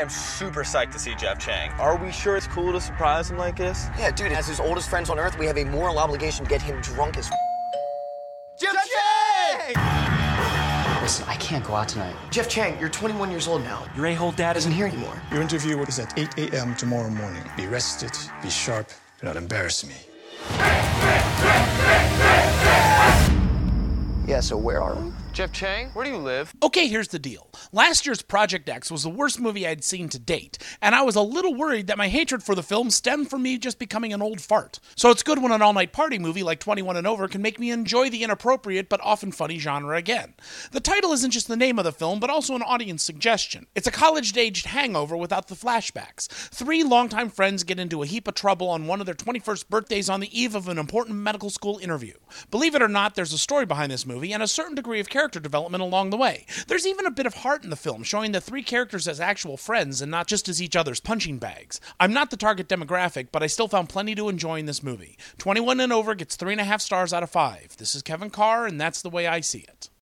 am super psyched to see Jeff Chang. Are we sure it's cool to surprise him like this? Yeah, dude, as his oldest friends on Earth, we have a moral obligation to get him drunk as Jeff Chang! Listen, I can't go out tonight. Jeff Chang, you're 21 years old now. Your a-hole dad isn't here anymore. Your interview is at 8 a.m. tomorrow morning. Be rested, be sharp, do not embarrass me. Yeah, so where are we? Jeff Chang, where do you live? Okay, here's the deal. Last year's Project X was the worst movie I'd seen to date, and I was a little worried that my hatred for the film stemmed from me just becoming an old fart. So it's good when an all-night party movie like 21 and Over can make me enjoy the inappropriate but often funny genre again. The title isn't just the name of the film, but also an audience suggestion. It's a college-aged hangover without the flashbacks. 3 longtime friends get into a heap of trouble on one of their 21st birthdays on the eve of an important medical school interview. Believe it or not, there's a story behind this movie and a certain degree of character development along the way. There's even a bit of heart in the film, showing the 3 characters as actual friends and not just as each other's punching bags. I'm not the target demographic, but I still found plenty to enjoy in this movie. 21 and Over gets 3.5 stars out of 5. This is Kevin Carr, and that's the way I see it.